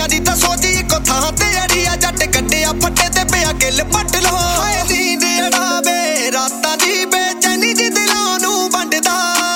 ਦੀ ਤਾਂ ਸੋਚੀ ਇੱਕੋ ਥਾਂ ਤੇ ਅੜੀ ਆ ਜੱਟ ਕੱਢਿਆ ਫੱਟੇ ਤੇ ਪਿਆ ਗਿੱਲ ਪੱਟ ਲੋ ਹਾਏ ਨੀਂਦ ਅੜਾਵੇ ਰਾਤਾਂ ਦੀ ਬੇਚੈਨੀ ਜੀ ਦਿਲਾਂ ਨੂੰ ਵੰਡਦਾ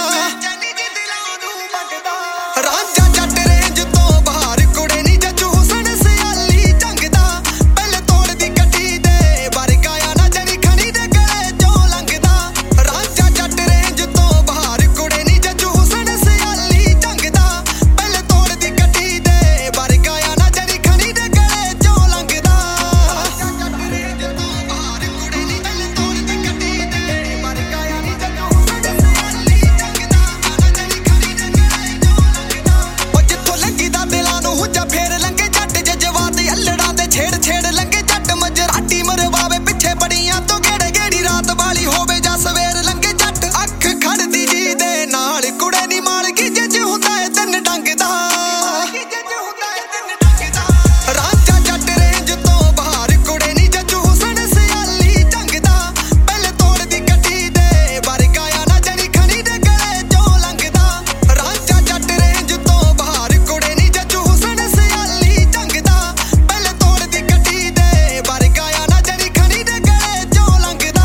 ਰਾਂਝਾ ਜੱਟ ਰੇਂਜ ਤੋਂ ਬਾਹਰ ਕੁੜੇ ਨੀ ਜੱਜੂ ਹੁਸਨ ਸਿਆਲੀ ਝੰਗਦਾ ਪਹਿਲੇ ਤੋੜਦੀ ਗੱਡੀ ਦੇ ਵਰਗਾ ਆ ਨਾ ਜਣੀ ਖਣੀ ਦੇ ਗਲੇ ਚੋਂ ਲੰਘਦਾ ਰਾਂਝਾ ਜੱਟ ਰੇਂਜ ਤੋਂ ਬਾਹਰ ਕੁੜੇ ਨੀ ਜੱਜੂ ਹੁਸਨ ਸਿਆਲੀ ਝੰਗਦਾ ਪਹਿਲੇ ਤੋੜਦੀ ਗੱਡੀ ਦੇ ਵਰਗਾ ਆ ਨਾ ਜਣੀ ਖਣੀ ਦੇ ਗਲੇ ਚੋਂ ਲੰਘਦਾ ਜੱਟ ਰੇਂਜ ਤੋਂ ਬਾਹਰ ਕੁੜੇ ਨੀ ਪਹਿਲੇ ਤੋੜਦੀ ਗੱਡੀ ਦੇ ਵਰਗਾ ਆ ਨੀ ਜੱਜੂ ਹੁਸਨ ਸਿਆਲੀ ਝੰਗਦਾ ਨਾ ਜਣੀ ਖਣੀ ਦੇ ਗਲੇ ਚੋਂ ਲੰਘਦਾ ਉਹ ਜਿੱਥੋਂ ਲੰਘੀਦਾ ਦਿਲਾਂ ਨੂੰ ਹੁੱਜਾ ਫੇਰ ਲੰਘੇ ਜੱਟ ਜਜ਼ਬਾਤ ਅਲੜਾਂ ਦੇ ਛੇੜ ਲੰਘੇ ਜੱਟ ਮਜਰਾਟੀ ਮਰਵਾਵੇ ਪਿੱਛੇ ਬੜੀਆਂ ਤੋਂ ਗੇੜੀ ਰਾਤ ਵਾਲੀ ਹੋਵੇ ਜਾਂ ਸਵੇਰ ਲੰਘੇ ਜੱਟ ਅੱਖ ਖੜਦੀ ਜੀ ਦੇ ਨਾਲ ਕੁੜੇ ਨੀ ਮਾਲਕੀ ਜੱਜ ਹੁੰਦਾ ਏ ਤਿੰਨ ਡੰਗ ਦਾ ਰਾਂਝਾ ਜੱਟ ਰੇਂਜ ਤੋਂ ਬਾਹਰ ਕੁੜੇ ਨੀ ਜੱਜੂ ਹੁਸਨ ਸਿਆਲੀ ਝੰਗਦਾ ਪਹਿਲੇ ਤੋੜਦੀ ਗੱਡੀ ਦੇ ਵਰਗਾ ਆ ਨਾ ਜਣੀ ਖਣੀ ਦੇ ਗਲੇ ਚੋਂ ਲੰਘਦਾ ਰਾਂਝਾ ਜੱਟ ਰੇਂਜ ਤੋਂ ਬਾਹਰ ਕੁੜੇ ਨੀ ਜੱਜੂ ਹੁਸਨ ਸਿਆਲੀ ਝੰਗਦਾ ਪਹਿਲੇ ਤੋੜਦੀ ਗੱਡੀ ਦੇ ਵਰਗਾ ਆ ਨਾ ਜਣੀ ਖਣੀ ਦੇ ਗਲੇ ਚੋਂ ਲੰਘਦਾ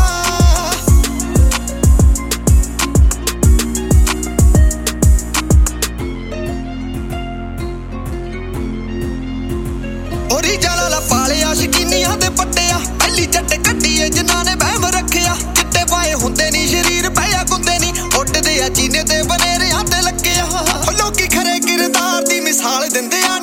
ਹੋਰੀ ਜਾਲਾ ਪਾਲਿਆ ਸ਼ਕੀਨੀਆਂ ਦੇ ਪੱਟਿਆ ਪਹਿਲੀ ਜੱਟ ਕੱਢੀਏ ਜਿਨ੍ਹਾਂ ਨੇ ਵਹਿਮ ਰੱਖਿਆ ਚਿੱਟੇ ਪਾਏ ਹੁੰਦੇ ਨੀ ਸ਼ਰੀਰ ਪਿਆ ਗੁੰਦੇ ਨੀ ਉੱਡਦੇ ਆ ਚੀਨੇ ਤੇ ਬਨੇਰਿਆਂ ਤੇ ਲੱਗਿਆ ਲੋਕੀ ਖਰੇ ਕਿਰਦਾਰ ਦੀ ਮਿਸਾਲ ਦਿੰਦੇ ਆ